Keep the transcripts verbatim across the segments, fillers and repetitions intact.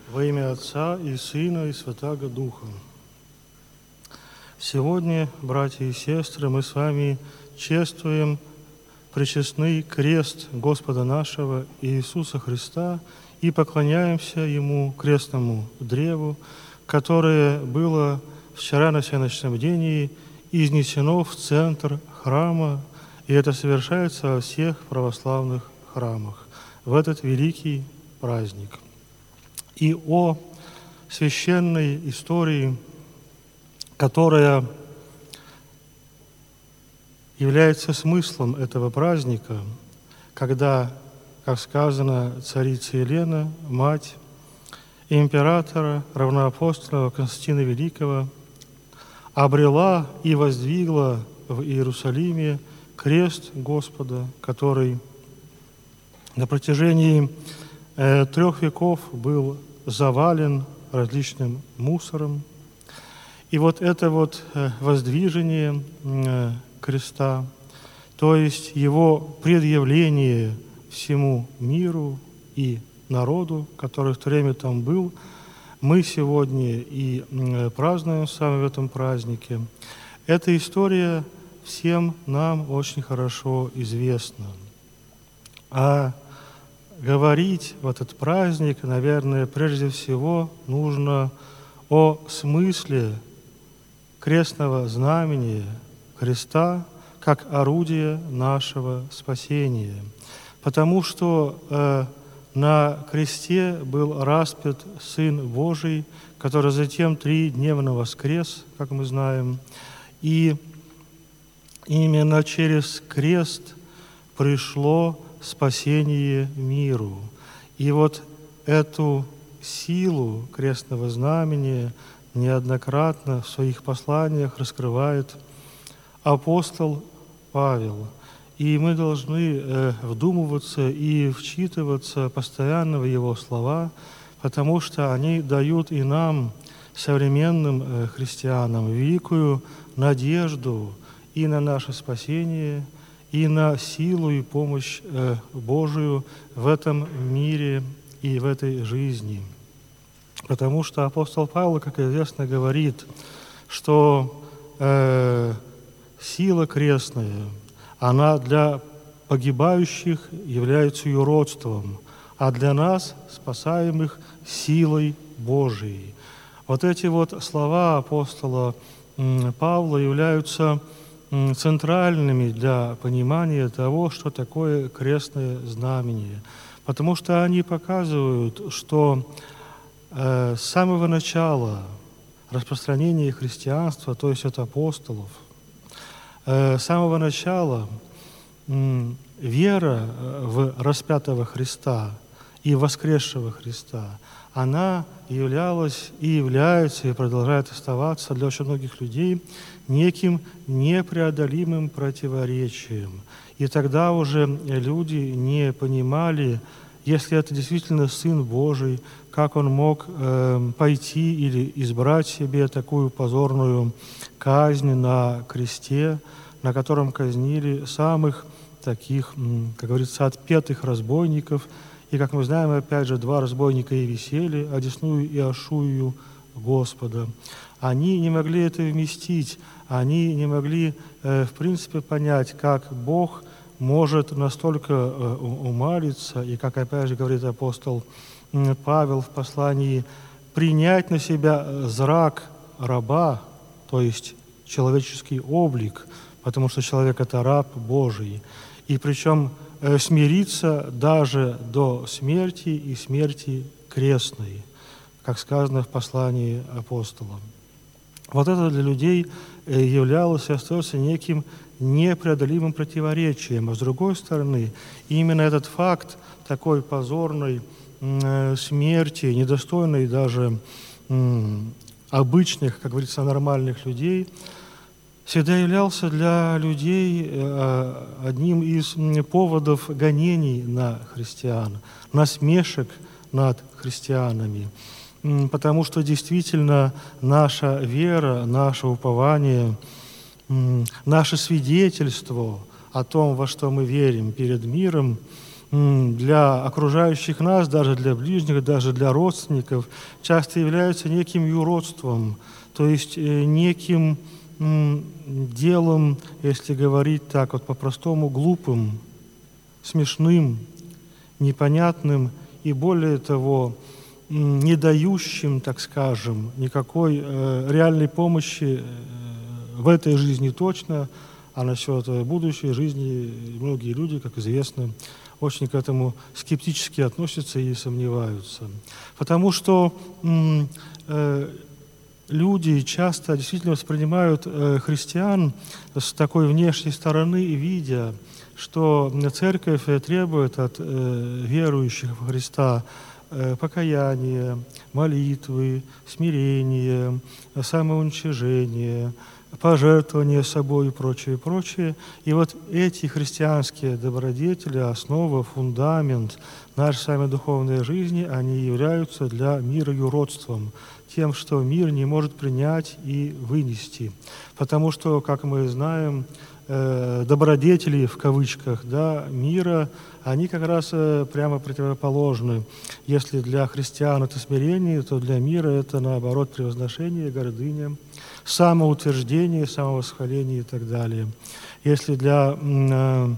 Во имя Отца и Сына и Святаго Духа. Сегодня, братья и сестры, мы с вами чествуем пречестный крест Господа нашего Иисуса Христа и поклоняемся Ему, крестному древу, которое было вчера на всеночном бдении изнесено в центр храма, и это совершается во всех православных храмах в этот великий праздник. И о священной истории, которая является смыслом этого праздника, когда, как сказано, царица Елена, мать императора равноапостольного Константина Великого, обрела и воздвигла в Иерусалиме крест Господа, который на протяжении э, трех веков был завален различным мусором. И вот это вот э, воздвижение э, креста, то есть его предъявление всему миру и народу, который в то время там был, мы сегодня и э, празднуем с вами в этом празднике. Эта история всем нам очень хорошо известна. А говорить в этот праздник, наверное, прежде всего нужно о смысле крестного знамения, креста, как орудия нашего спасения. Потому что э, на кресте был распят Сын Божий, который затем три дневно воскрес, как мы знаем, и именно через крест пришло спасение миру. И вот эту силу крестного знамения неоднократно в своих посланиях раскрывает апостол Павел. И мы должны э, вдумываться и вчитываться постоянно в его слова, потому что они дают и нам, современным э, христианам, великую надежду и на наше спасение, и на силу и помощь э, Божию в этом мире и в этой жизни. Потому что апостол Павел, как известно, говорит, что э, сила крестная, она для погибающих является юродством, а для нас, спасаемых, силой Божией. Вот эти вот слова апостола Павла являются центральными для понимания того, что такое крестное знамение, потому что они показывают, что э, с самого начала распространения христианства, то есть от апостолов, э, с самого начала э, вера в распятого Христа и воскресшего Христа, она являлась и является, и продолжает оставаться для очень многих людей неким непреодолимым противоречием. И тогда уже люди не понимали, если это действительно Сын Божий, как Он мог э, пойти или избрать себе такую позорную казнь на кресте, на котором казнили самых таких, как говорится, отпетых разбойников. И, как мы знаем, опять же, два разбойника и висели, одесную и ошую Господа. Они не могли это вместить, они не могли, э, в принципе, понять, как Бог может настолько э, умалиться, и, как опять же говорит апостол э, Павел в послании, принять на себя зрак раба, то есть человеческий облик, потому что человек – это раб Божий, и причем э, смириться даже до смерти и смерти крестной, как сказано в послании апостола. Вот это для людей являлось и остается неким непреодолимым противоречием. А с другой стороны, именно этот факт такой позорной э, смерти, недостойной даже э, обычных, как говорится, нормальных людей, всегда являлся для людей э, одним из поводов гонений на христиан, насмешек над христианами. Потому что действительно наша вера, наше упование, наше свидетельство о том, во что мы верим перед миром, для окружающих нас, даже для ближних, даже для родственников, часто являются неким юродством, то есть неким делом, если говорить так вот по-простому, глупым, смешным, непонятным и, более того, не дающим, так скажем, никакой реальной помощи в этой жизни точно, а насчет будущей жизни многие люди, как известно, очень к этому скептически относятся и сомневаются. Потому что э, люди часто действительно воспринимают э, христиан с такой внешней стороны, видя, что церковь требует от э, верующих в Христа э, покаяния, молитвы, смирения, самоуничижения, пожертвование собой и прочее, прочее. И вот эти христианские добродетели, основа, фундамент нашей с вами духовной жизни, они являются для мира юродством, тем, что мир не может принять и вынести. Потому что, как мы знаем, добродетели, в кавычках, да, мира, они как раз прямо противоположны. Если для христиан это смирение, то для мира это, наоборот, превозношение, гордыня, самоутверждение, самовосхваление и так далее. Если для э,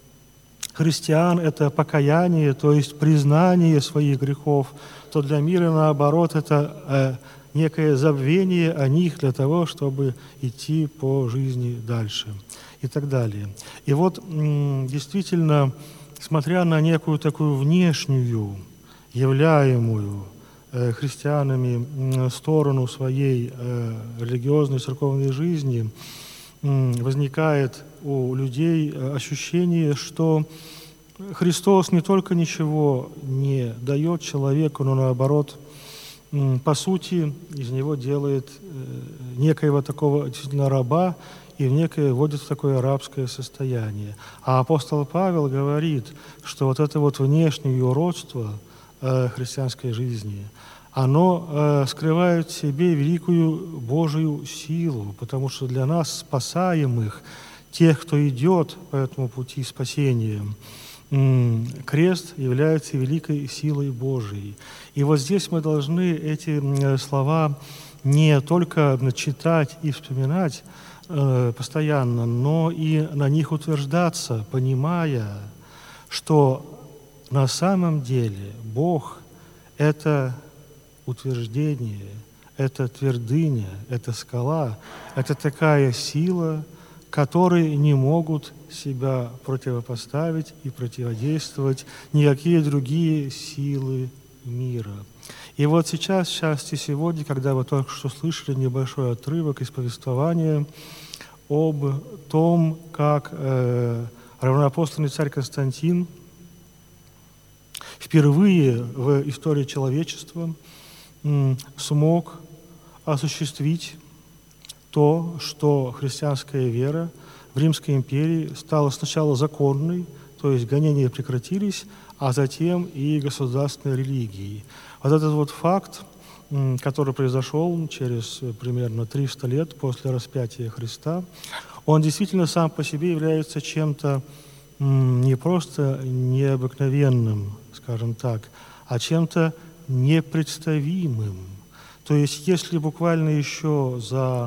христиан это покаяние, то есть признание своих грехов, то для мира, наоборот, это э, некое забвение о них для того, чтобы идти по жизни дальше и так далее. И вот м, действительно, смотря на некую такую внешнюю, являемую э, христианами э, сторону своей э, религиозной церковной жизни, э, возникает у людей э, ощущение, что Христос не только ничего не дает человеку, но наоборот, э, по сути, из него делает э, некоего такого действительно раба, и в некое вводит в такое рабское состояние. А апостол Павел говорит, что вот это вот внешнее юродство э, христианской жизни, оно э, скрывает в себе великую Божию силу, потому что для нас, спасаемых, тех, кто идет по этому пути спасения, э, крест является великой силой Божией. И вот здесь мы должны эти э, слова не только читать и вспоминать постоянно, но и на них утверждаться, понимая, что на самом деле Бог – это утверждение, это твердыня, это скала, это такая сила, которой не могут себя противопоставить и противодействовать никакие другие силы мира. И вот сейчас, в частности сегодня, когда вы только что слышали небольшой отрывок из повествования об том, как э, равноапостольный царь Константин впервые в истории человечества м, смог осуществить то, что христианская вера в Римской империи стала сначала законной, то есть гонения прекратились, а затем и государственной религией. Вот этот вот факт, который произошел через примерно триста лет после распятия Христа, он действительно сам по себе является чем-то не просто необыкновенным, скажем так, а чем-то непредставимым. То есть если буквально еще за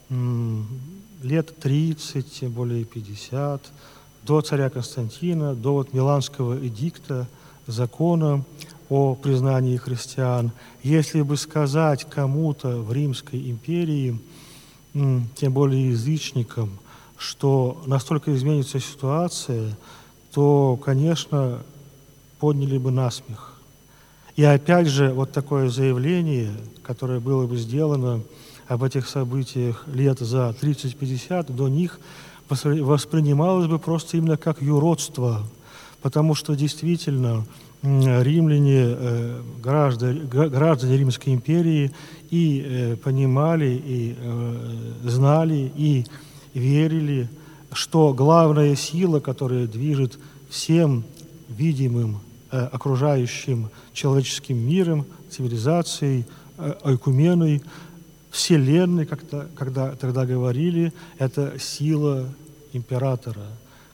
лет тридцать, тем более пятьдесят, до царя Константина, до вот Миланского эдикта, закона о признании христиан, если бы сказать кому-то в Римской империи, тем более язычникам, что настолько изменится ситуация, то, конечно, подняли бы насмех. И опять же, вот такое заявление, которое было бы сделано об этих событиях лет за тридцать-пятьдесят, до них воспринималось бы просто именно как юродство, потому что действительно римляне, граждане, граждане Римской империи и понимали, и знали, и верили, что главная сила, которая движет всем видимым окружающим человеческим миром, цивилизацией, ойкуменой, Вселенной, как-то, когда тогда говорили, это сила императора,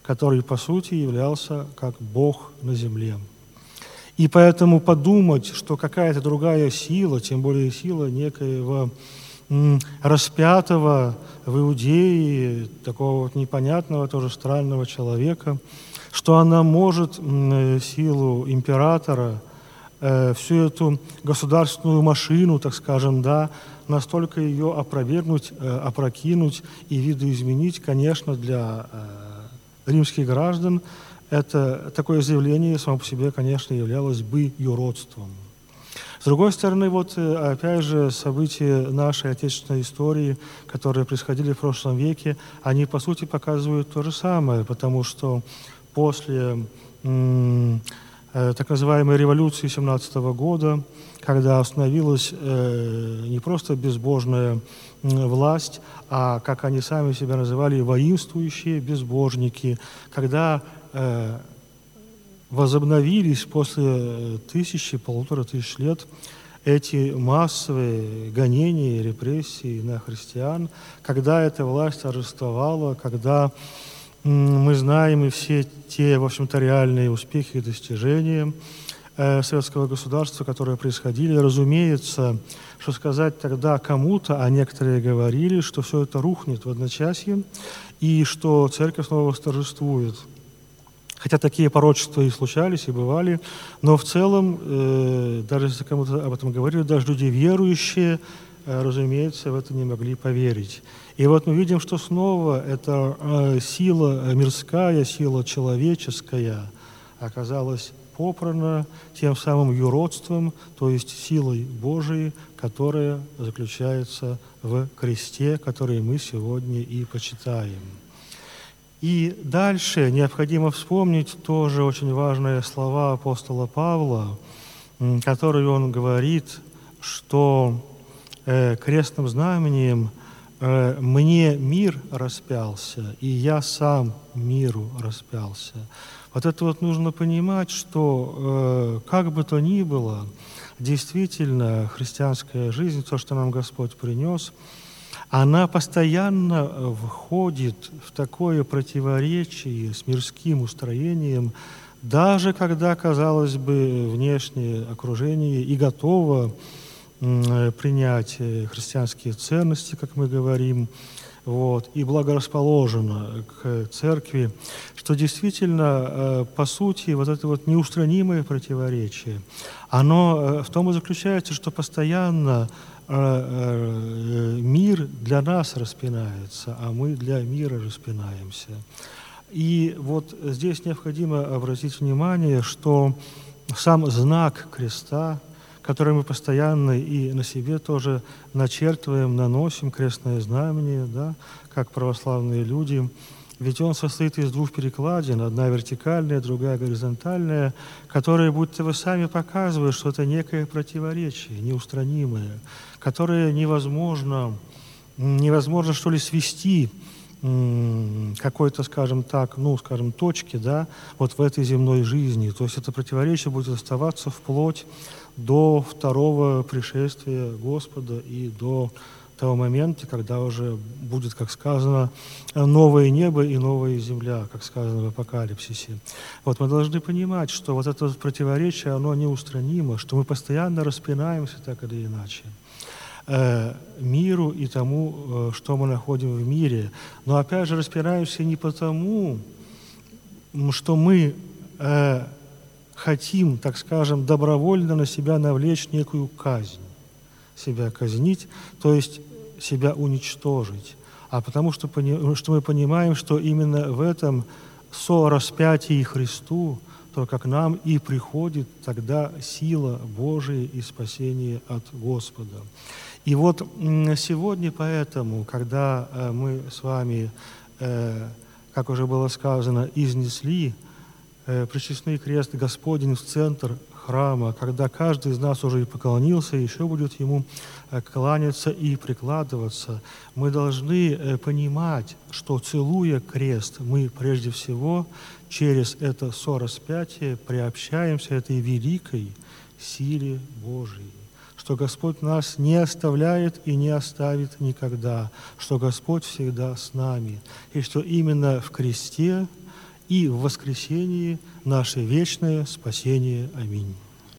который, по сути, являлся как Бог на земле. И поэтому подумать, что какая-то другая сила, тем более сила некоего м, распятого в Иудее, такого вот непонятного, тоже странного человека, что она может м, силу императора, э, всю эту государственную машину, так скажем, да, настолько ее опровергнуть, э, опрокинуть и видоизменить, конечно, для э, римских граждан, это такое заявление само по себе, конечно, являлось бы юродством. С другой стороны, вот опять же события нашей отечественной истории, которые происходили в прошлом веке, они по сути показывают то же самое, потому что после м, э, так называемой революции семнадцатого года, когда установилась э, не просто безбожная э, власть, а, как они сами себя называли, воинствующие безбожники, когда э, возобновились после тысячи, полутора тысяч лет эти массовые гонения, репрессии на христиан, когда эта власть торжествовала, когда м, мы знаем и все те, в общем-то, реальные успехи и достижения э, советского государства, которые происходили. Разумеется, что сказать тогда кому-то, а некоторые говорили, что все это рухнет в одночасье и что церковь снова восторжествует. Хотя такие пророчества и случались, и бывали, но в целом, э, даже если кому-то об этом говорили, даже люди верующие, э, разумеется, в это не могли поверить. И вот мы видим, что снова эта э, сила мирская, сила человеческая оказалась попрана тем самым юродством, то есть силой Божией, которая заключается в кресте, который мы сегодня и почитаем. И дальше необходимо вспомнить тоже очень важные слова апостола Павла, которые он говорит, что э, крестным знамением э, «мне мир распялся, и я сам миру распялся». Вот это вот нужно понимать, что э, как бы то ни было, действительно христианская жизнь, то, что нам Господь принес, она постоянно входит в такое противоречие с мирским устроением, даже когда, казалось бы, внешнее окружение и готово принять христианские ценности, как мы говорим, вот, и благорасположено к церкви, что действительно, по сути, вот это вот неустранимое противоречие, оно в том и заключается, что постоянно мир для нас распинается, а мы для мира распинаемся. И вот здесь необходимо обратить внимание, что сам знак креста, который мы постоянно и на себе тоже начертываем, наносим, крестное знамение, да, как православные люди, ведь он состоит из двух перекладин, одна вертикальная, другая горизонтальная, которые будто бы сами показывают, что это некое противоречие, неустранимое, которое невозможно, невозможно что ли свести какой-то, скажем так, ну, скажем, точки, да, вот в этой земной жизни. То есть это противоречие будет оставаться вплоть до второго пришествия Господа и до того момента, когда уже будет, как сказано, новое небо и новая земля, как сказано в Апокалипсисе. Вот мы должны понимать, что вот это противоречие, оно неустранимо, что мы постоянно распинаемся так или иначе э, миру и тому, э, что мы находим в мире. Но опять же распираемся не потому, что мы э, хотим, так скажем, добровольно на себя навлечь некую казнь, себя казнить, то есть себя уничтожить, а потому что, что мы понимаем, что именно в этом сораспятии Христу, только к нам и приходит тогда сила Божия и спасение от Господа. И вот сегодня поэтому, когда мы с вами, как уже было сказано, изнесли пречестный крест Господень в центр храма, когда каждый из нас уже и поклонился, и еще будет ему кланяться и прикладываться, мы должны понимать, что, целуя крест, мы прежде всего через это сораспятие приобщаемся этой великой силе Божией, что Господь нас не оставляет и не оставит никогда, что Господь всегда с нами, и что именно в кресте и в воскресении наше вечное спасение. Аминь.